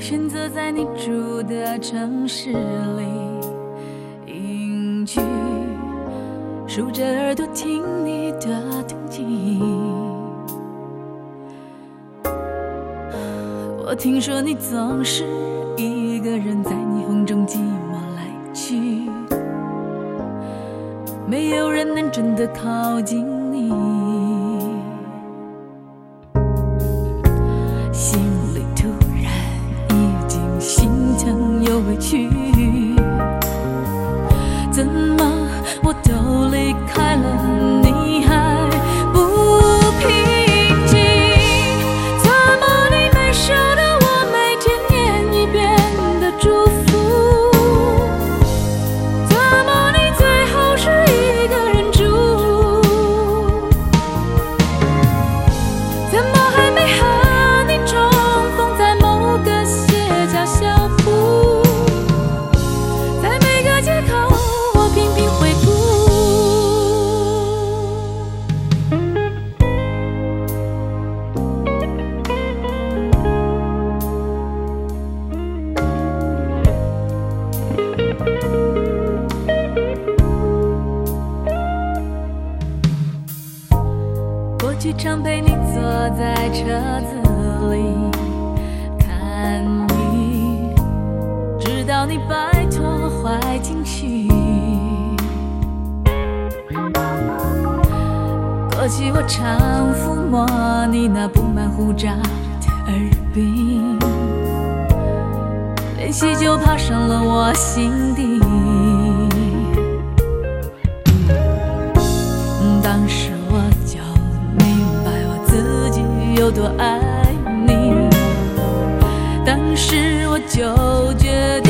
选择在你住的城市里隐居，竖着耳朵听你的动静。我听说你总是一个人在霓虹中寂寞来去，没有人能真的靠近你，心里突然已经心疼又委屈，怎么我都离开了你还不平静，怎么你没收到我每天念一遍的祝福，怎么你最后是一个人住，怎么还没和你重逢在某个街角小铺，在每个街口我频频回顾。过去常陪你坐在车子里看你，直到你摆脱坏情绪。过去我常抚摸你那布满胡渣的耳鬓，练习就爬上了我心底。当时我就明白我自己有多爱你，当时我就决定